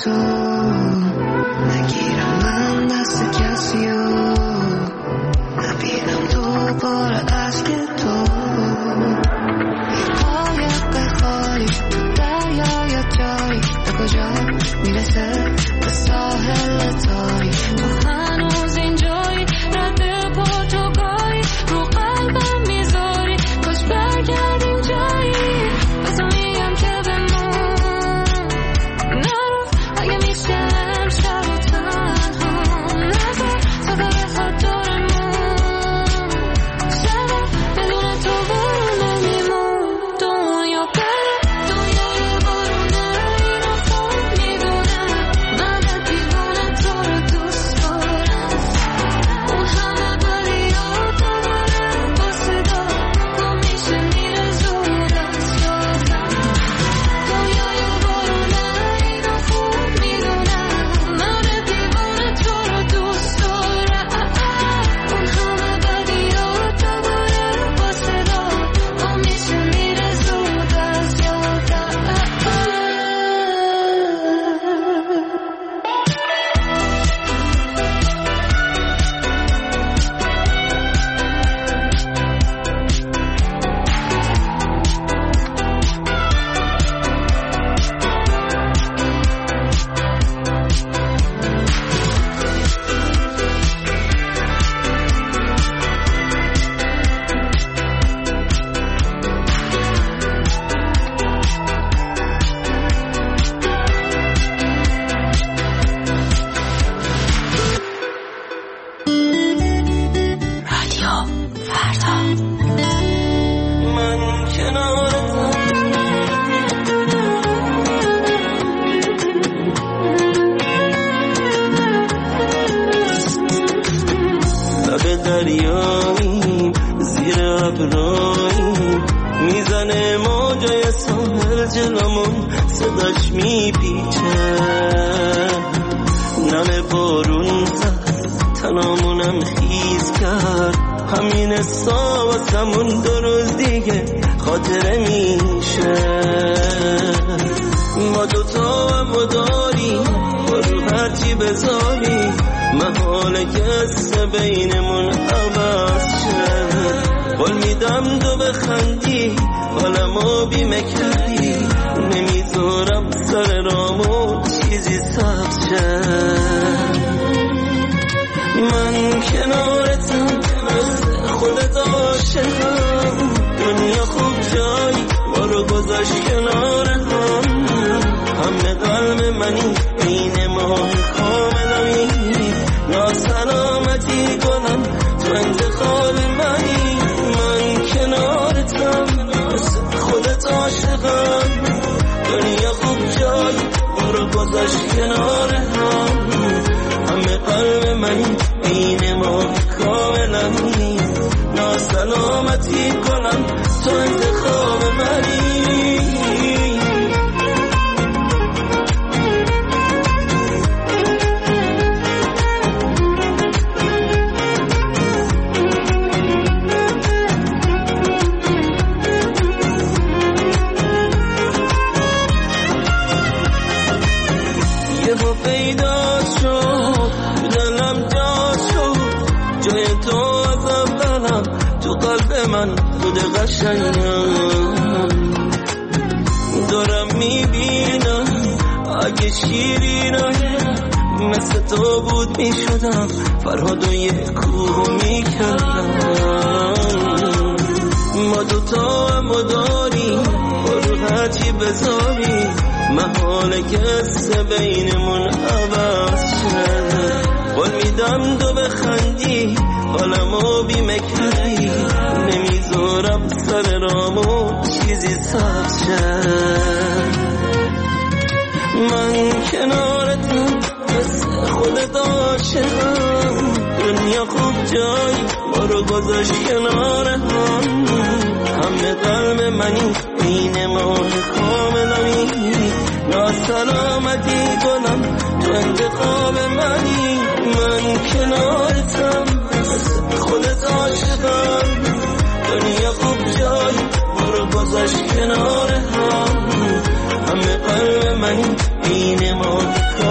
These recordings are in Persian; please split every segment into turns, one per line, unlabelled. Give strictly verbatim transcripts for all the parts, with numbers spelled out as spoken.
تو نگیرم من دست کسیو نبینم تو پر عشق تو پای بخوری تو دریا یا جایی به کجا میرسه به ساحل تاری تو هنوز اینجایی رد پرتوگاهی رو قلبم میذاری کاش برگردیم جایی بزا میگم که بمون نرو اگه میشه امشب و تنها نذار تا بخواد دورمون شبه بدون تو برونه میمون دنیا بره دنیای بارونه اینو خوب میدونم من دیوونه تو رو دوست دارم اون همه بلیات دوباره با صدا گم میشه میره زود از یادم دنیای بارونه اینو خوب میدونم من دیوونه تو رو دوست دارم اون همه بلیات دوباره با صدا گم میشه میره زود از یادم من کنارتم لب دریاییم زیر ابراییم میزنه موجای ساحل جلومون صداش میپیچه نم بارون زد تنامونم خیز کرد همین حسا واسمون دو روز دیگه خاطره میشه ما دوتا هم داریم با رو هرچی بذاری محاله کسه بینمون عوض شه قول میدم دو بخندی حالمو بیمه کردی نمیذارم سر رامو چیزی سبز شه من کنارتم خودت عاشقم دنیا خوب جایی ما رو گذاشت کنار هم همه قلب منی این ماه کاملمی ناسلامتی کنم تو انتخاب منی من کنارتم خودت عاشقم دنیا خوب جایی ما رو گذاشت کنار هم همه قلب منی این ماه کاملمی ناسلامتی کنم تو انتخاب منی یهو پیدا شد دلم جا شد جای تو از اولم تو قلب من خود قشنگم دارم میبینم اگه شیرینم مثل تو بود میشدم فرهادو یه کوه میکردم ما دوتا هم داریم برو هرچی بذاری محاله کسه بینمون عوض شه قول میدم دو بخندی حالمو بیمه کردی نمیذارم سر رامو چیزی سبز شه من کنارتم خودت عاشقم دنیا خوب جایی ما رو گذاشت کنار هم همه قلب منی این ماه کاملمی ناسلامتی کنم تو انتخاب منی من کنارتم خودت عاشقم دنیا خوب جایی ما رو گذاشت کنار هم همه قلب منی این ماه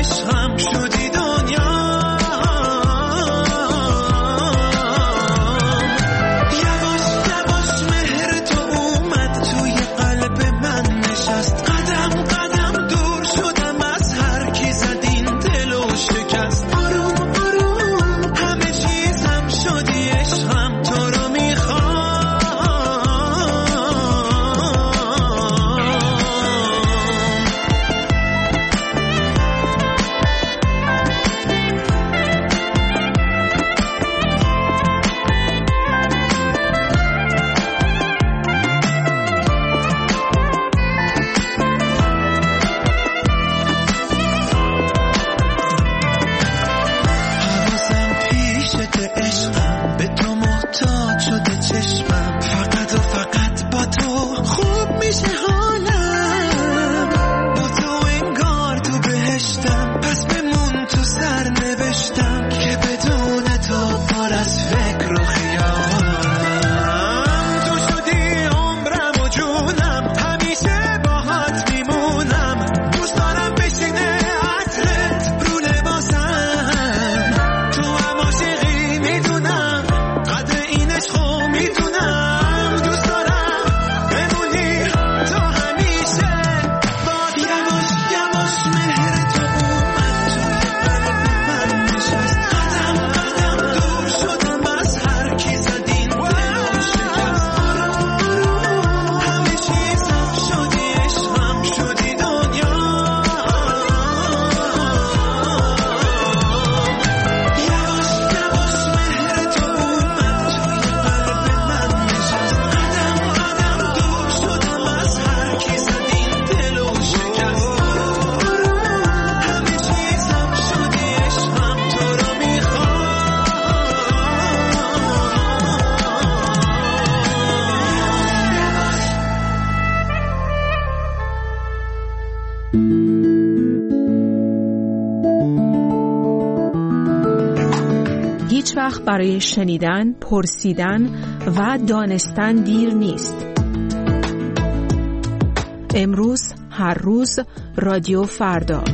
عشقم شدی دنیا. یواش یواش مهر تو اومد توی قلب من نشست. قدم قدم دور شدم از هر کی زد این دلو شکست. آروم آروم همه چیزم شدی عشقم تو رو میخوام. حواسم پیشت عشقم به تو محتاج شده چشمم. فقط و فقط با تو خوب میشه حالم. با تو انگار تو بهشتم پس بمون تو سر نوشتم که بدون تو پر از فکر و خیالم. تو شدی عمرم و جونم همیشه باهات میمونم. دوست دارم بشینه عطرت رو لباسم. تو هم عاشقی میدونم قدر این عشقو میدونم. دوست دارم بمونی تو همیشه باد. یواش یواش مهر تو اومد توی قلب من نشست. قدم قدم دور شدم از هر کی زد این دلو شکست. آروم آروم همه چیزم شدی عشقم شدی دنیا. یواش یواش مهر تو اومد توی قلب من نشست. قدم قدم دور شدم از هر کی زد این دلو شکست. آروم همه چیزم شدی عشقم تو رو میخوام.
هیچ وقت برای شنیدن، پرسیدن و دانستن دیر نیست. امروز، هر روز، رادیو فردا.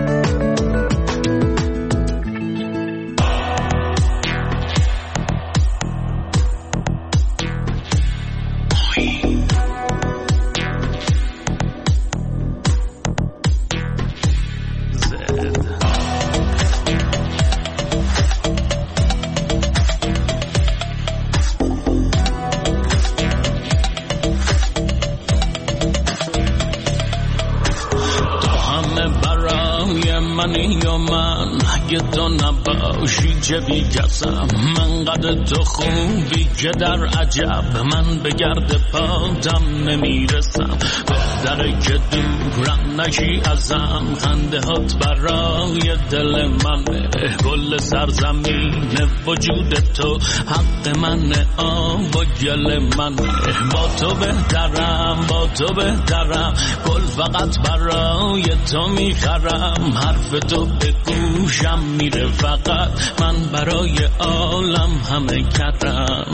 منی یا من اگه تو نباشی چه بی کسم. من قد تو خوبی که در عجب من به گرد پاتم نمیرسم. بهتره که دورم نشی ازم. خنده هات برای دل منه. کل سرزمین وجود تو حق منه. آب و گل منه. با تو بهترم با تو بهترم. گل فقط برای تو میخرم. حرف تو به گوشم میره فقط. من برای عالم همه کردم.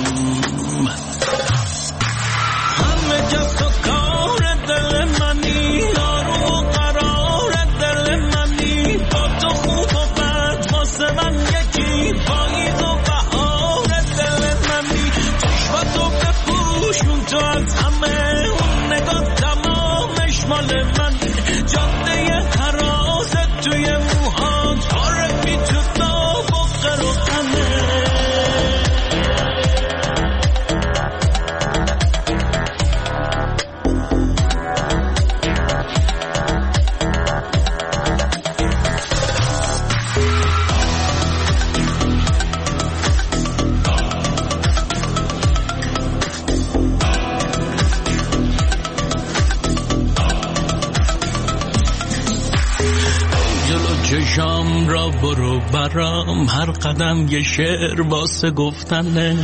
همه کس تو کار دل منی. آروم و قرار دل منی. با تو خوب و بد واسه من یکی. پاییز و بهار دل منی. چشم تو بپوشون تو از همه. اون نگاه تمامش مال منی. جاده حراست توی موهات. عارفی تو داغ و غر و غمه. چشام را برو برام. هر قدم یه شعر واسه گفتنه.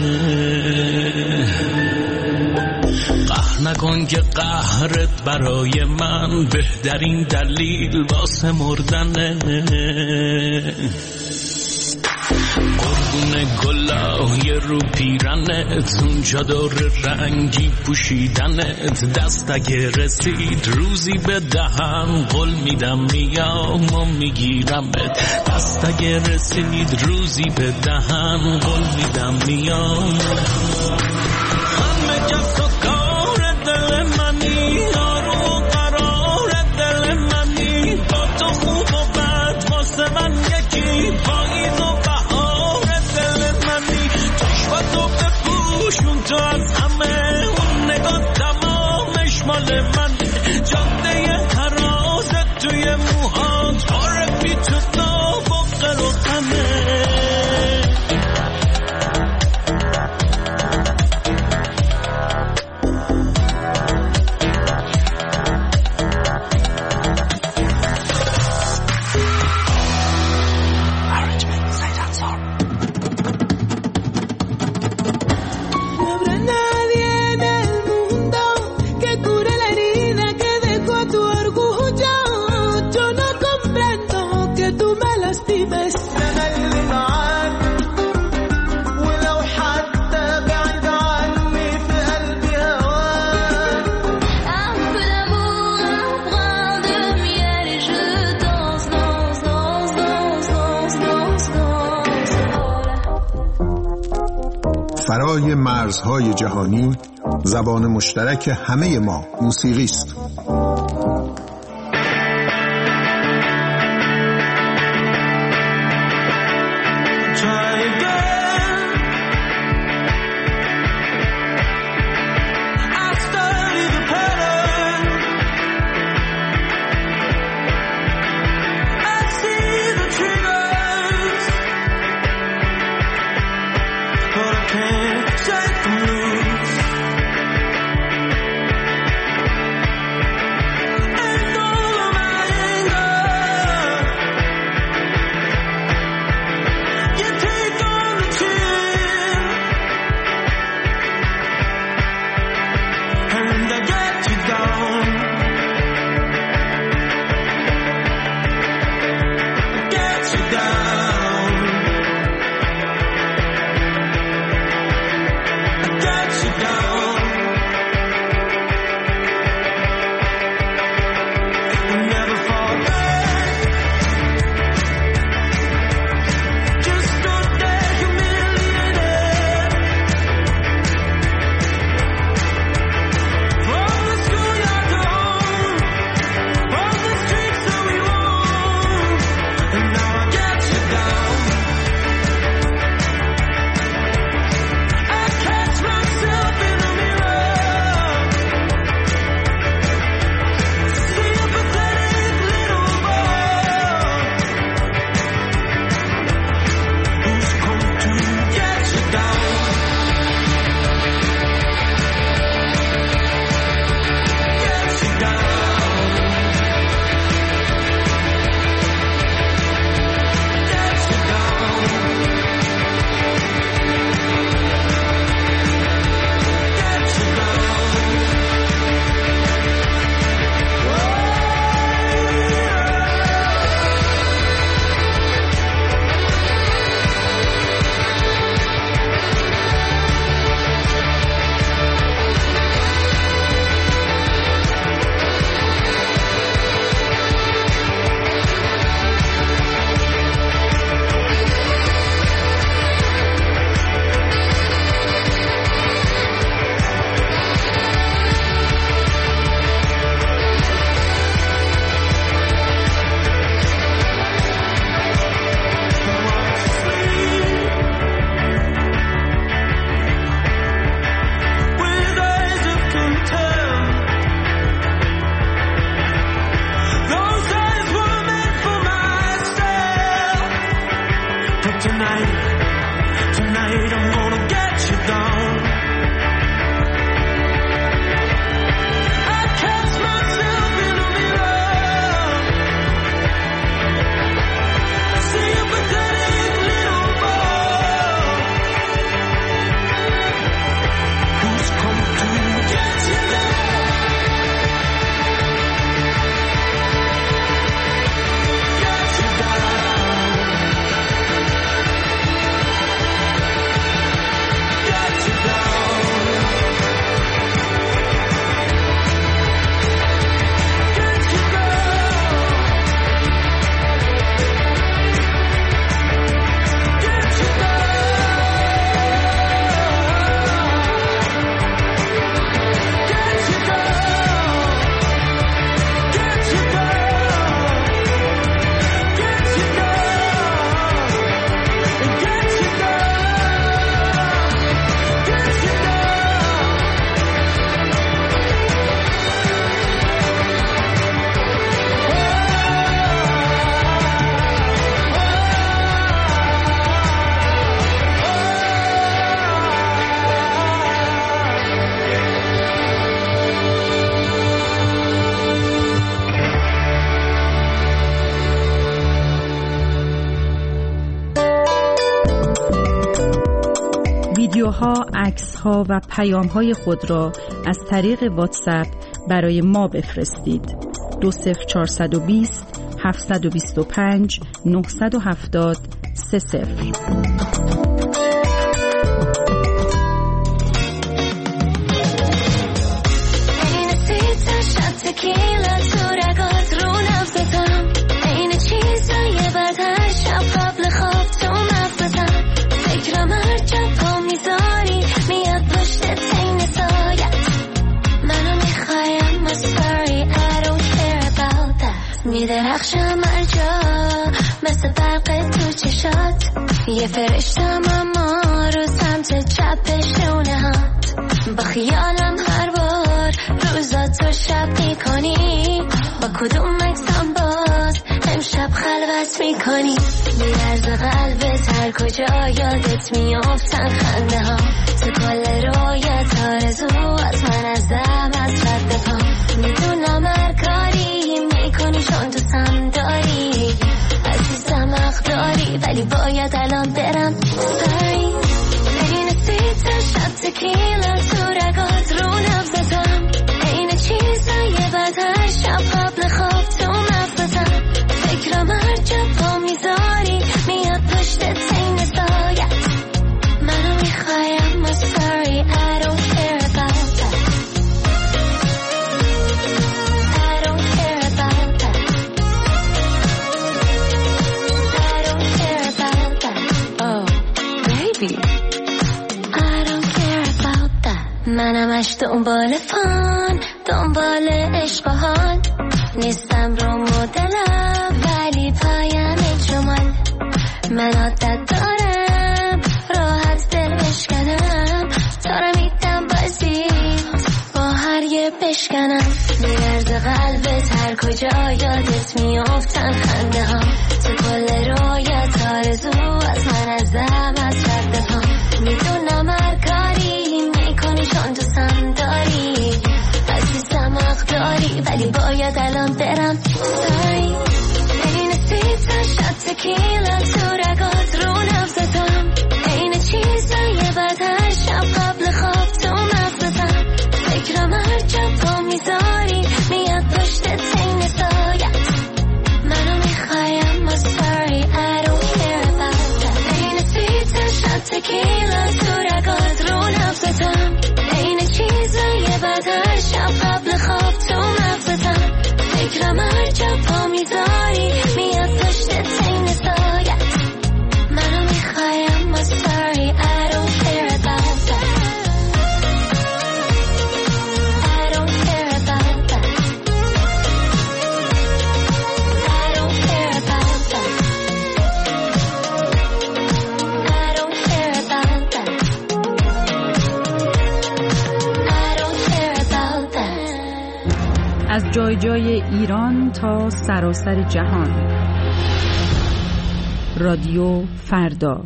قهر نکن که قهرت برای من بهترین دلیل واسه مردنه. خونه گلای رو پیرنت، اون چادر رنگی پوشیدنت، دست اگه رسید روزی به دهن قول میدم میام و میگیرمت، دست اگه رسید روزی به دهن قول میدم میام. همه کس و کار دل منی، آروم و قرار دل منی، با تو خوب و بد واسه من یکی، پاییز و بهار دل منی، چشم تو بپوشون تو از همه، اون نگاه تمامش مال من، جاده هرازت توی موهات، پاره بی تو داغ و قل و غمه.
فرای مرزهای جهانی، زبان مشترک همه ما موسیقی است.
ویدیوها، عکس‌ها و پیام‌های خود را از طریق واتساپ برای ما بفرستید. دو صفر چهارصد و بیست هفتصد و بیست و پنج نهصد و هفتاد سه صفر.
میدرخشم هر جا مثل برق تو چشات، یه فرشتم اما رو سمت چپ شونهات. با خیالم هر بار روزا تو شب میکنی، با کدوم عکسم باز امشب خلوت میکنی. میرز قلبت هر کجا یادت میافتن خنده ها، تو کل رویت آرزو از من از دم از رد پا. میدونم هر کاری میکنی چون دوستم داری، عزیزم حق داری، ولی باید الان برم. Sorry بین سیت شب تکیلا تو رگات رو نبزتم، این چیزای بد هر شب قبل خواب تو مغزتم. فکرم هر جا پا میذاری میاد پشتت این سایت. منو میخوایم و sorry I don't care about that. I don't care about that. I don't care about that. Oh baby I don't care about that. منمش دنبال فان، دنبال عشق و حال، نیستم رو مدلم ولی پایم جمال. من عادت دارم راحت دل بشکنم، تا رو میدم بازی با هر یه بشکنم. میرز قلبت هر کجا یادت میافتن خنده ها، تو کل رویت آرزو از من از دم از رد پا. میدونم هر کاری میکنی چون دوستم داری، عزیزم حق داری، ولی باید الان برم. Sorry بین سیت شب تکیلا تو رگات رو نبزتم، این چیزای بد هر شب قبل خواب تو مغزتم. فکرم هر جا پا میذاری میاد پشتت این سایت. منو میخوایم و sorry I don't care about that. این سیت شب تکیلا تو رگات رو نبزتم، این چیزای بد هر شب قبل خواب تو مغزتم. فکرم هر جا پا میذاری میاد پشتت این سایت. منو میخوایم و sorry I don't care about that. I don't care about that. I don't care about that. I don't care about that. I don't care about that.
از جای جای ایران تا سراسر جهان، رادیو فردا.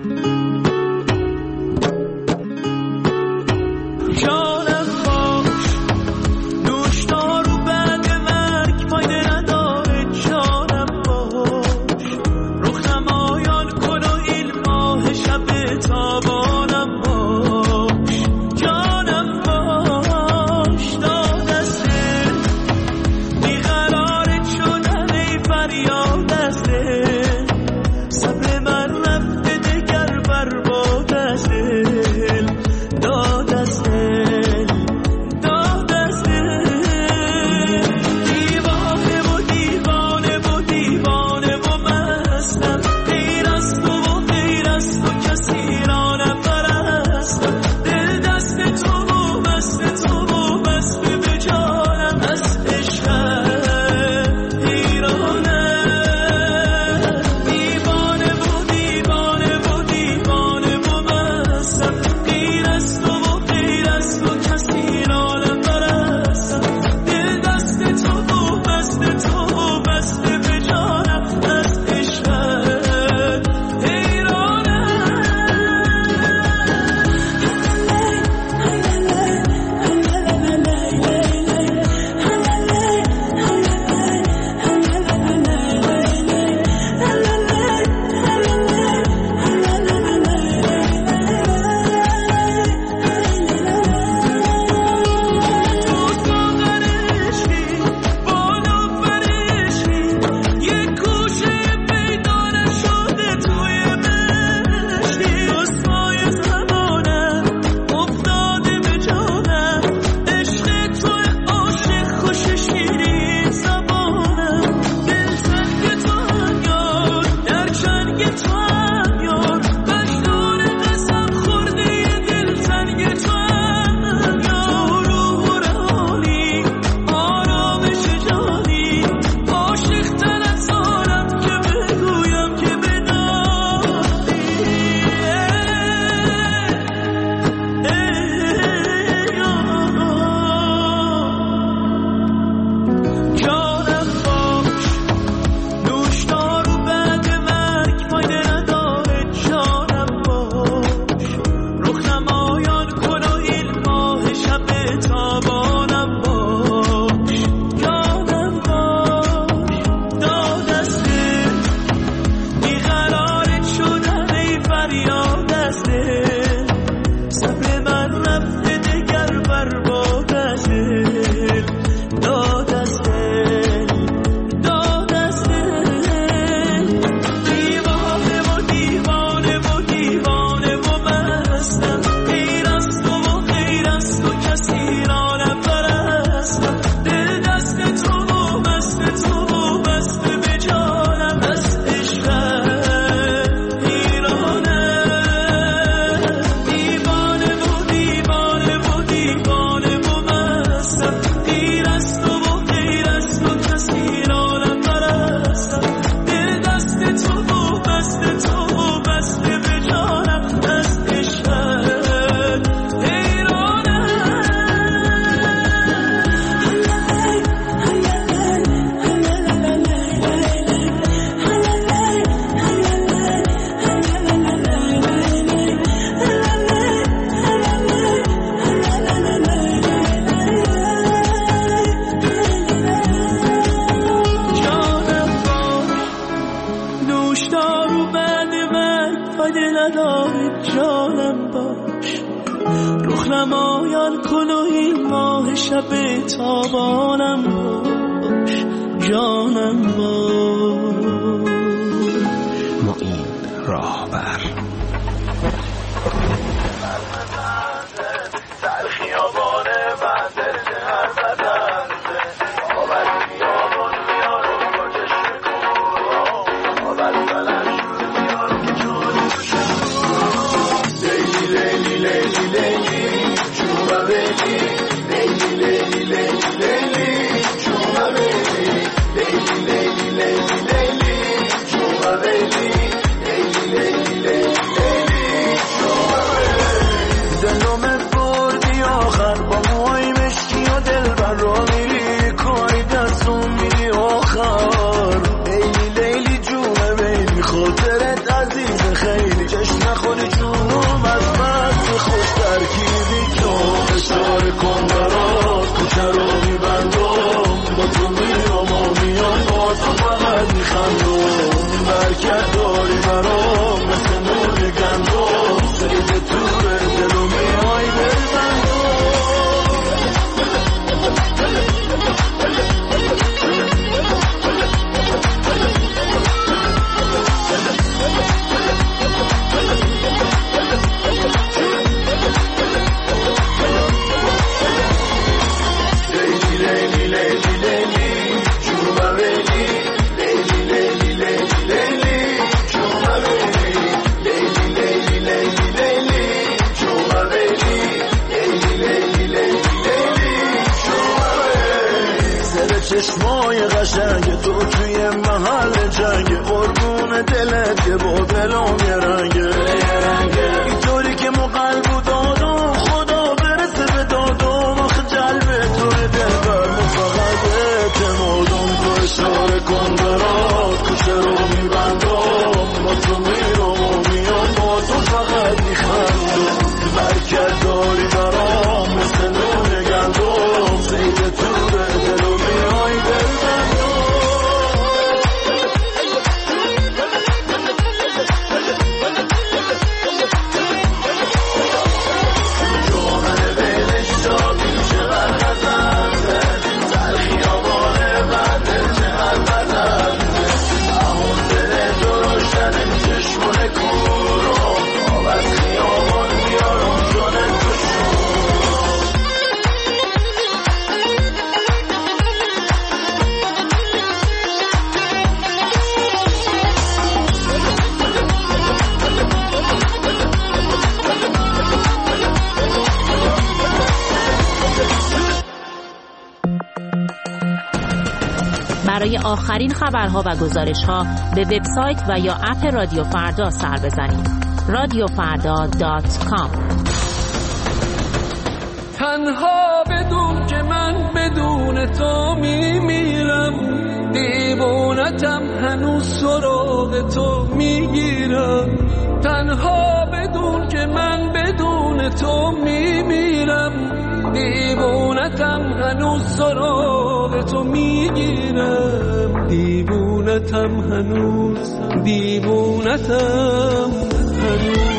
جانم باش نوشتارو بعد مرگ فایده نداره. جانم باش رخم آیان کن و این ماه شب تابانم باش. جانم باش دادسته بیقرارت شدم ای فریاد دسته. صبر من رفته دگر بر گوشدار و بعد مرگ فایده نداره جانم باش، رخ نمایان کن و این ماه شب تابانم باش، جانم باش.
معین راهبر
در خیابان منزل هر بدن آور خیابان میارم با چشم کورم آور بلند شد میارم جان لیلی لیلی لیلی لیلی چوبا بیلی لیلی لیلی لیلی لیلی چوبا بیلی لیلی لیلی لیلی لیلی چوبا بیلی لیلی لیلی لیلی لیلی چوبا بیلی دلم بردی آخر با موهای مشکی و دل بر را میری کاری دستون میری آخر لیلی لیلی جونه بیلی خاطرت عزیز خیلی چشم نخوری جونم از بس خوش ترکیبی تو اشاره کن برات کوچه رو میبندم با تو میرم و میان با تو فقط میخندم برکت داری برام مثل نور گندم سید توره دلو میای بزندم چشمای قشنگ تو توی محل جنگ قربون دلت که با دلم یه رنگه اینطوری که ما قلب و دادم خدا برسه به دادم آخه جلب توی دل بر من فقط اعتمادم تو اشاره کن برات کوچه رو میبندم با تو میرم و میام با تو فقط میخندم برکت داری برام مثل نور گندم زید تو به دل و میای
برای آخرین خبرها و گزارش‌ها به وبسایت و یا اپ رادیو فردا سر بزنید. رادیو فردا دات کام.
تنها بدون که من بدون تو میمیرم، دیوونتم هنوز سراغ تو میگیرم. تنها بدون که من بدون تو میمیرم، دیوونتم هنوز سراغ تو میگیرم. دیوونتم هنوز دیوونتم هنوز.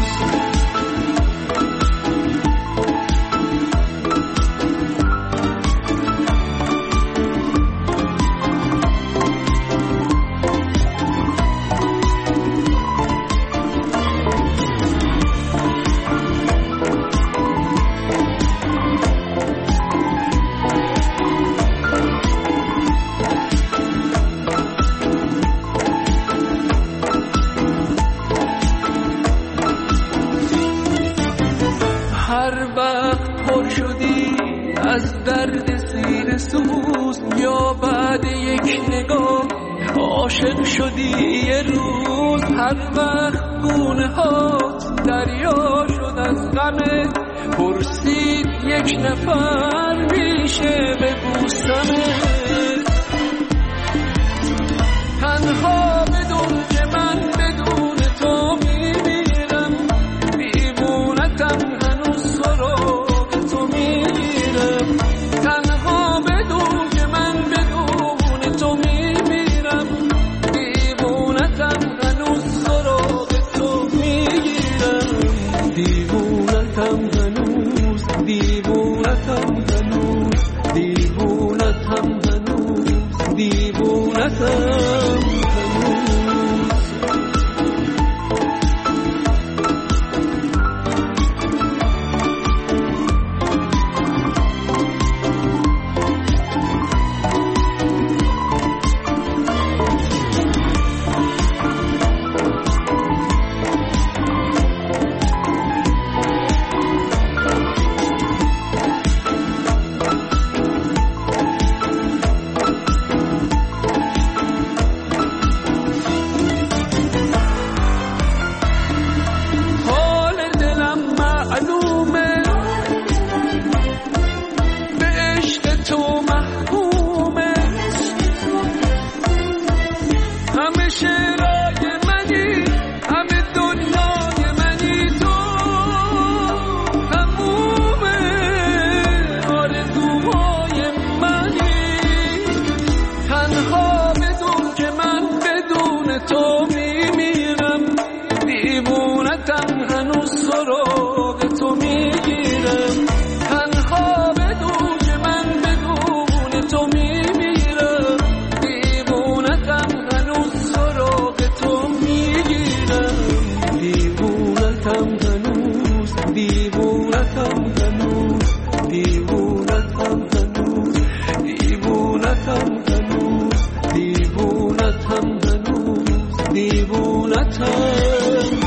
از درد سینه سوز یا بعد یک نگاه عاشق شدی یه روز. هر وقت گونه هات دریا شد از غمت، پرسید یک نفر میشه ببوسمت. تنها بدون که من بدون تو میمیرم، دیوونتم هنوز سراغ تو میرم. تنها بدون که من بدون تو میمیرم، دیوونتم
خونتم.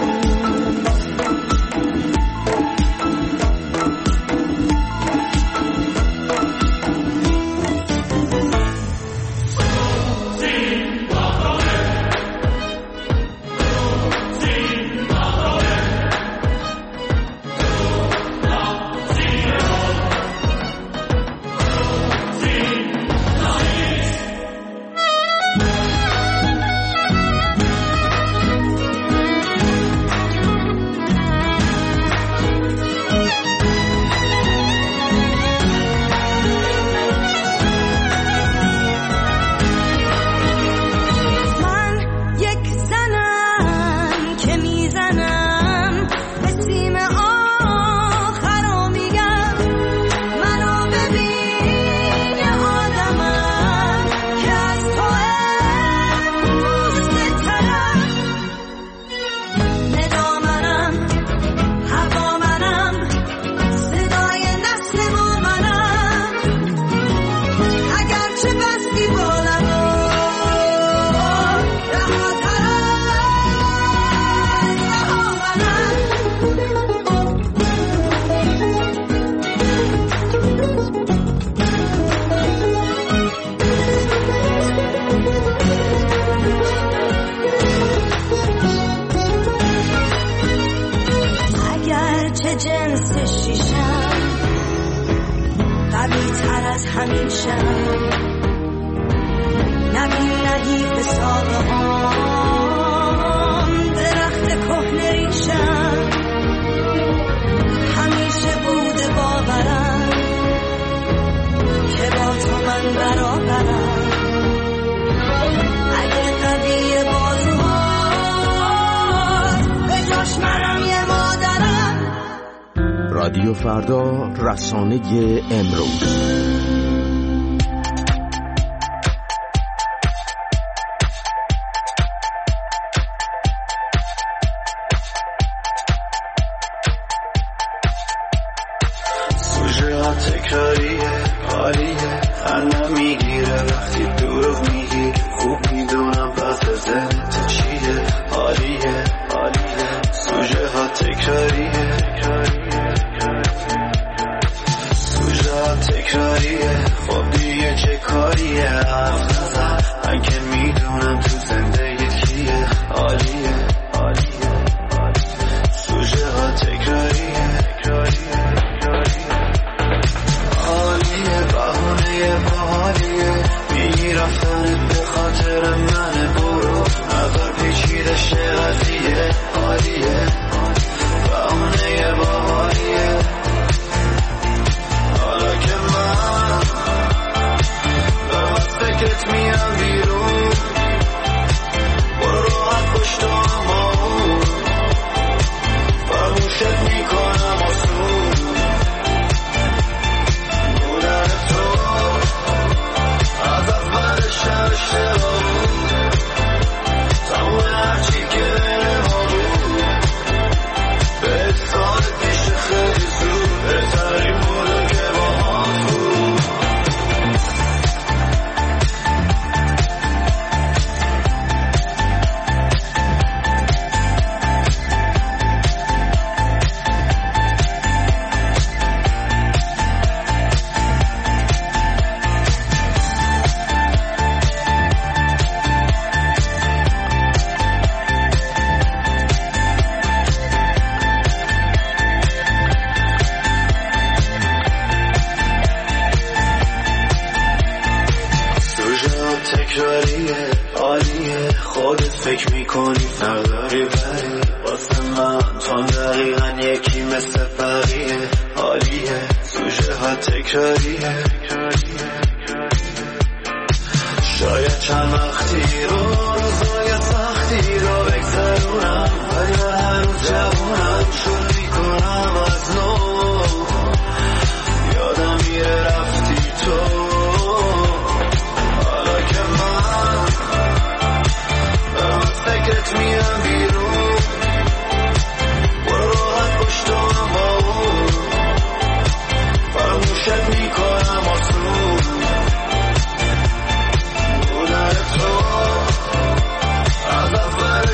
رادیو فردا، رسانه امروز.
سوژه ها تکراریه، حالیه، خندم میگیره وقتی دروغ میگی. خوب میدونم پس ذهنت چیه، حالیه، حالیه. سوژه ها تکراریه، تکراریه، خب دیگه چه کاریه؟ حرف نزن، من که میدونم تو زندگی کیه. عالیه، عالیه، سوژه ها تکراریه، عالیه. بهونه باحالیه، میگی رفتنت به خاطر منه. برو نظر پیچیده شه قضیه. عالیه، بهونه باحالیه. فکرت میام بیرون، برو راحت پشت اما فراموشت میکنم آسون. بودن تو از اول شب اشتباه بود، تمام هرچی که بین ما بود. به سال پیش خیلی زود بهترین بودم که با هم بود. تکراریه، عالیه. خودت فکر میکنی نداری بری واسه من، تو دقیقا یکی مثل بقیه. عالیه، سوژه ها تکراریه. شاید چند وقتی رو روزای سختی رو بگذرونم، ولی هنوز جوونم. شروع میکنم از نو، یادم میره رفتی تو. فکرت میام بیرون، برو راحت پشت اما فراموشت میکنم آسون. بودن تو از اول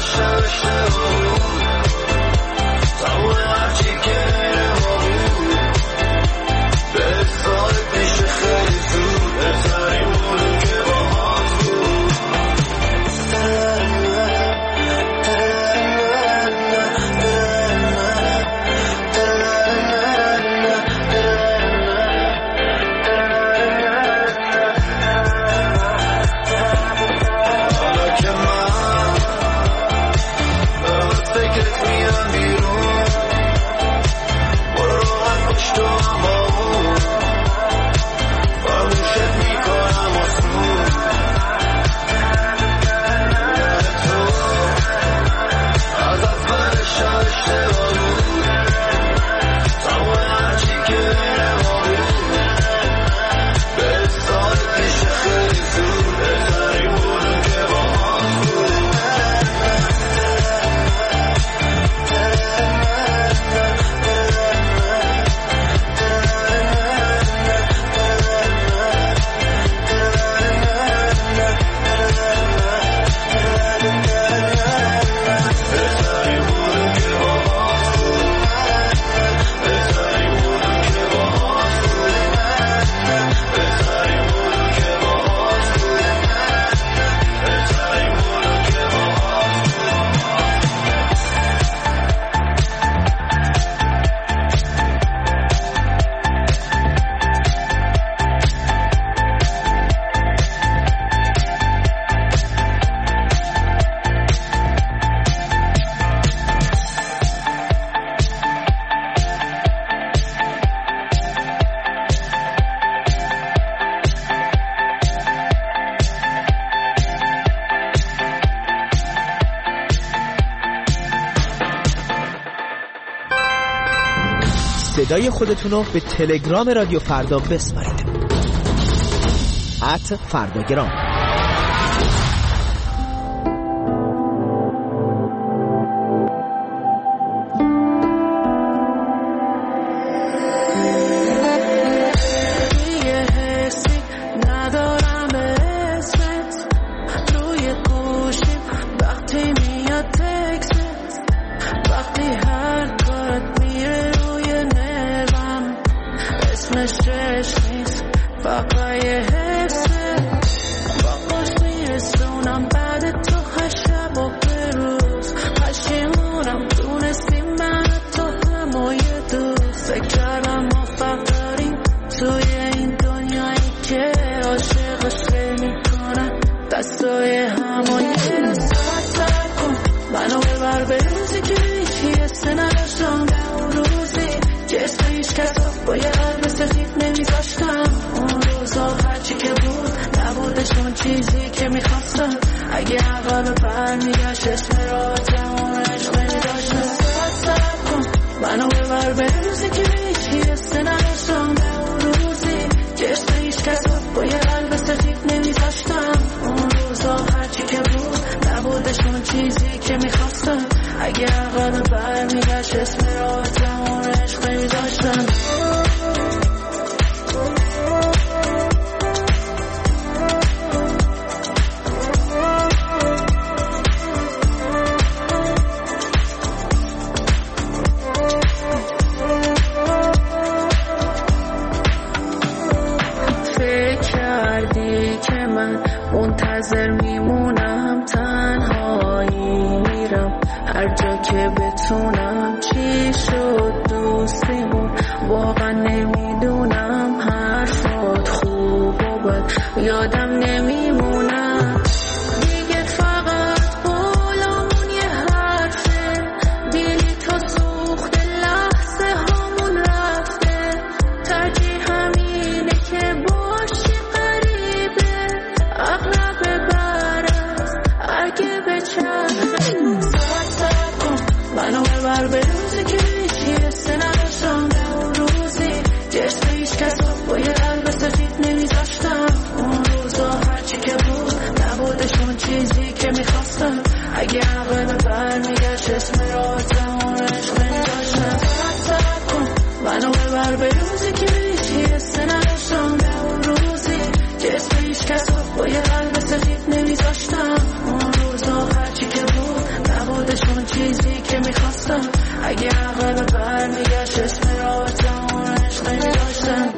صدای خودتون رو به تلگرام رادیو فردا بسپارید. ات فرداگرام.
چیزی که میخواستم. اگه عقل برمیگشت اسم رابطمون عشق نمیداشتم.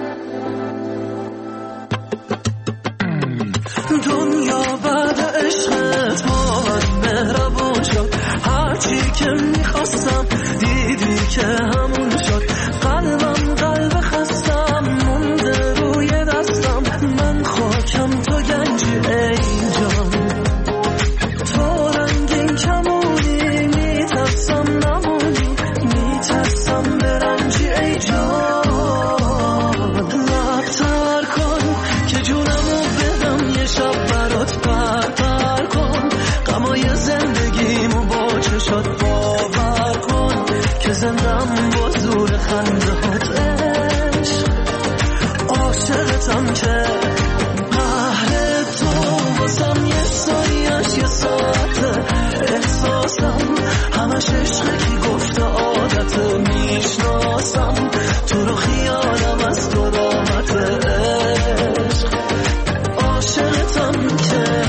دنیا بعد عشقت با من مهربون شد. هرچی که میخواستم دیدی که همون شد. قلبم قلب خستم مونده روی دستم. من خاکم تو گنجی ای جان. تو رنگین کمونی میترسم نمونی. میترسم برنجی ای جان. لبتر کن که جونمو بدم یه شب برات پر پر کن. غمای زندگیمو با چشات باور کن که زندم با زور خنده هات عشق. عاشقتم که قهر تو واسم یه سایش یه ساعته. احساسم همش عشقه کی گفته عادته. میشناسم تو رو خیالم از تو راحته عشق. عاشقتم که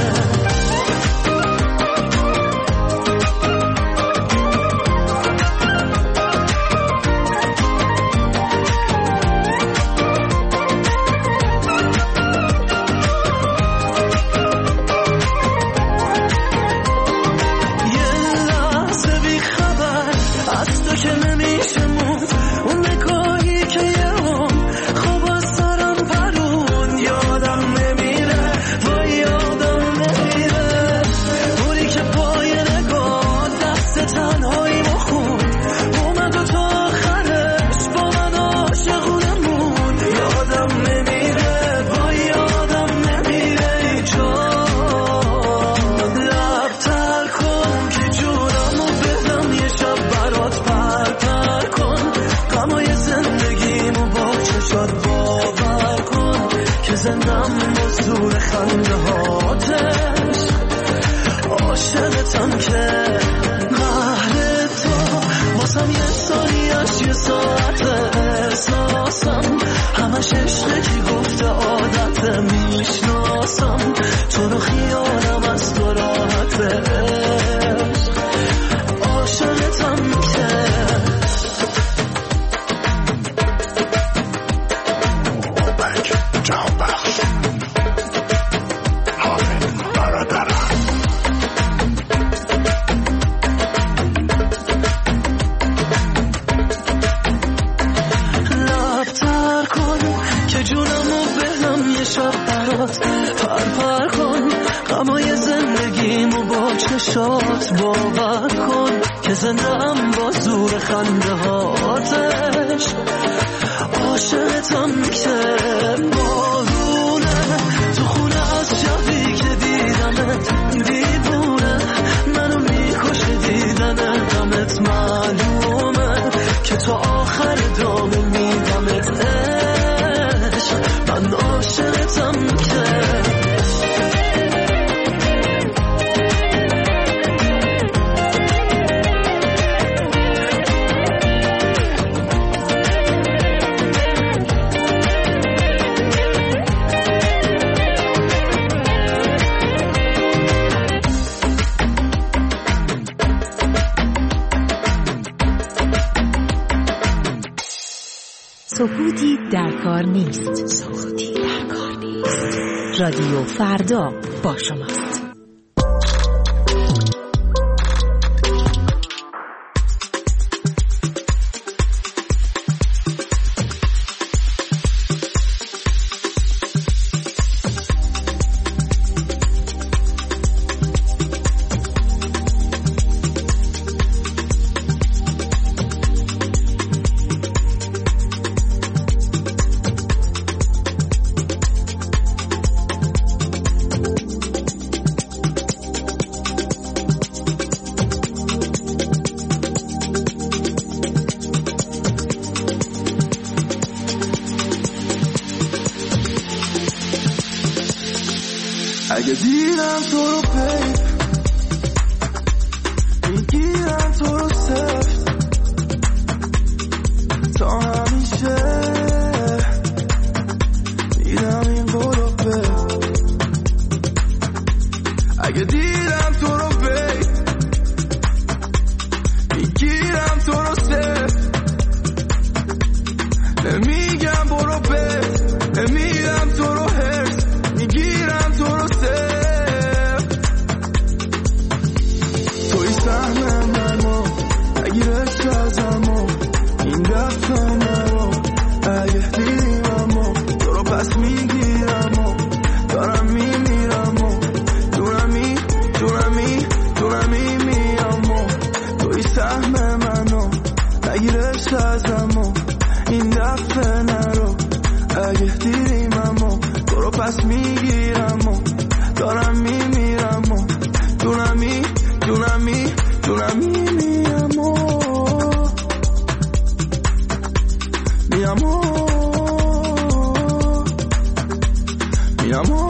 زندم مزدور خنده هاتش. عاشقتم که قهر تو واسم یه سالیش یه ساعته. احساسم همش عشقه کی گفته عادته. میشناسم تو رو خیالم از تو راحته عشق. عاشقتم که چشات باور کن که زندم با زور خنده هاتش. عاشقتم که بارونه تو خونه از شبی که دیدمت. دیوونه منو میکشه دیدن غمت. معلومه که تو آخر دام میدمت عشق. من عاشقتم که
سکوتی در کار نیست. سکوتی در کار نیست. رادیو فردا با شماست.
اگه دیدم تو رو پی میگیرم تو رو سفت تا همیشه دیدم این قلوبه. اگه دیدم تو رو پی mí, mi amor, mi amor, mi amor.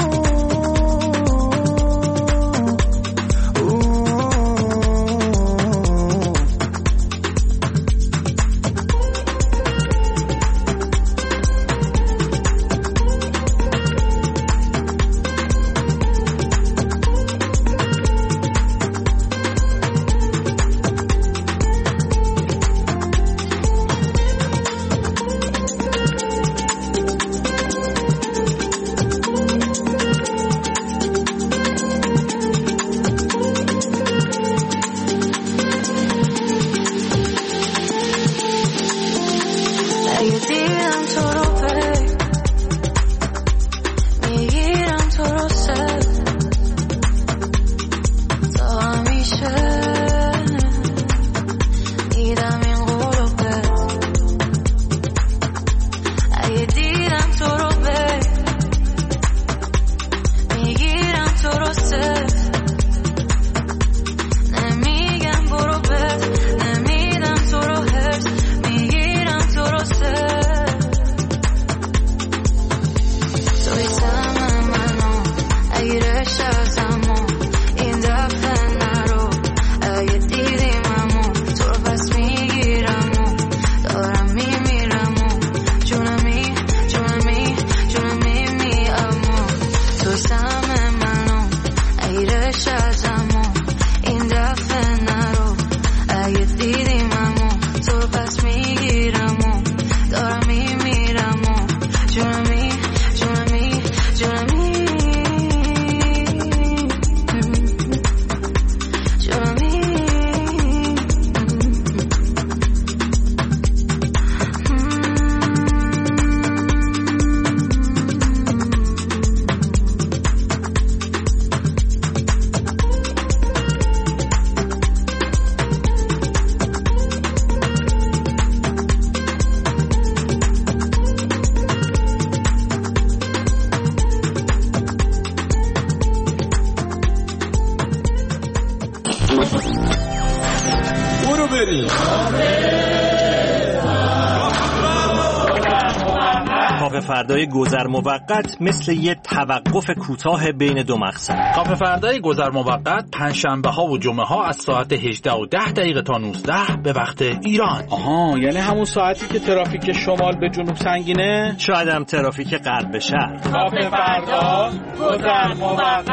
کاف فردای گذر موقت مثل یه توقف کوتاه بین دو مقصد.
کاف فردای گذر موقت پنجشنبه ها و جمعه ها از ساعت هجده و ده دقیقه تا نوزده به وقت ایران.
آها، یعنی همون ساعتی که ترافیک شمال به جنوب سنگینه؟
شاید هم ترافیک غرب به شرق.
کاف فردا گذر موقت.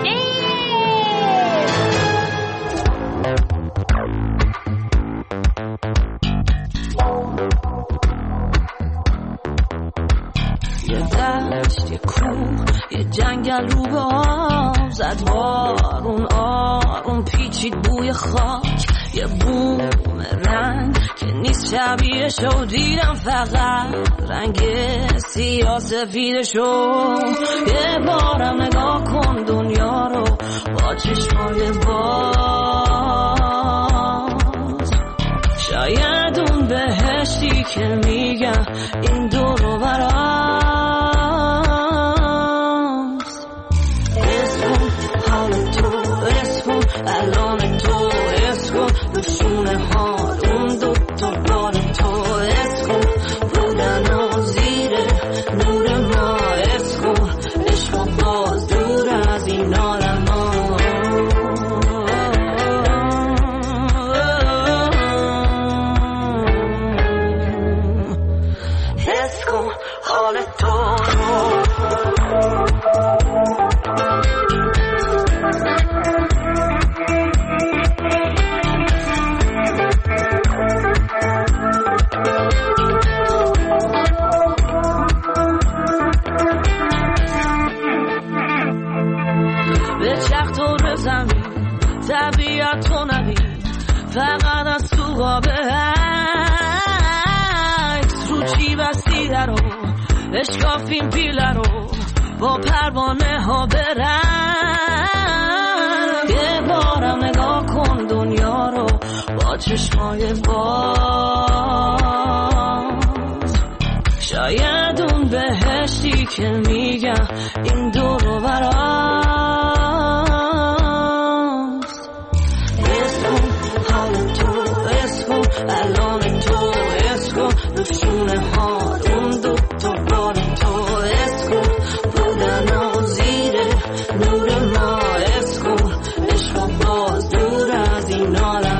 یه دشت، یه کوه، یه جنگل رو به آب زد بارون، آروم پیچید بوی خاک، یه بوم رنگ که نیست شبیهشو دیدم، فقط رنگ سیاه سفیدشو. یه بارم نگاه کن دنیا رو با چشمای باز، شاید اون بهشتی که میگم این دور و برام. الان تو اسکو نشونه ها اون دو تا بار تو اسکو بودن و زیر نور ما اسکو عشق باز دور از این عالم ها. اسکو حال تو طبیعت تو نبین، فقط از تو قابه عکس رو چی بستیده رو اشکافیم پیله رو با پروانه ها برن. یه بارم نگاه کن دنیا رو با چشمای باز، شاید اون بهشتی که میگم این دور و برام. مینالم